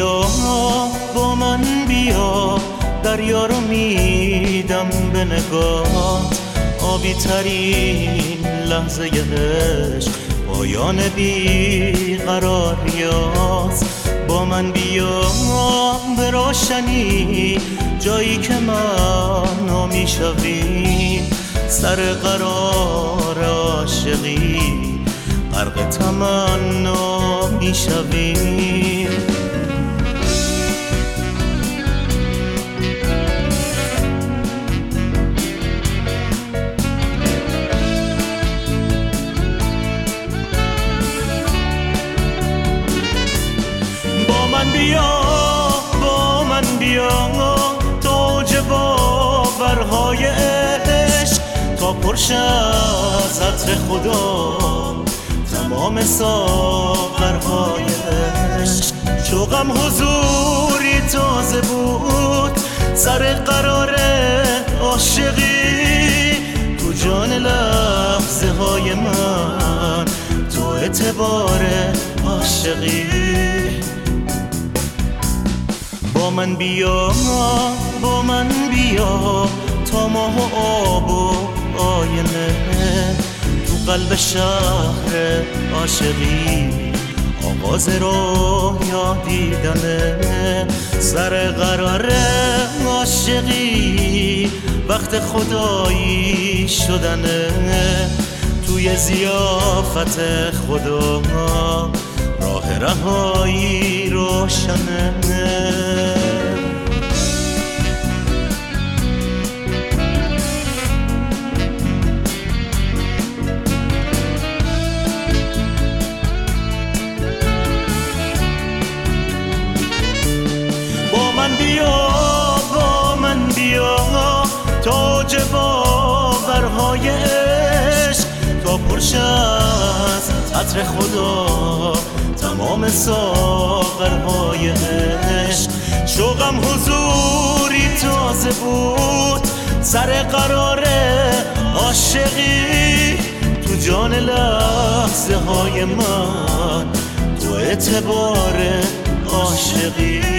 بیا با من بیا، دریا رو میدم به نگاه. آبی ترین لحظه عشق پایان بیقراریاست. با من بیا به روشنی، جایی که من میشویم سر قرار عاشقی، غرق تمنا میشویم. با من بیا تا اوج باورهای عشق، تا پرش از عطر خدا تمام ساغرهای عشق. شوقم حضوری تازه بود، سر قرار عاشقی، تو جان لحظه های من، تو اعتبار عاشقی. با من بیا تا ماه و آب و آینه، تو قلب شهر عاشقی آغاز رویا دیدنه. سر قرار عاشقی وقت خدایی شدنه، توی ضیافت خدا راه رهایی روشنه. با من بیا تا اوج باورهای عشق، تا پرش از عطر خدا تمام ساغرهای عشق. شوقم حضوری تازه بود، سر قرار عاشقی، تو جان لحظه های من، تو اعتبار عاشقی.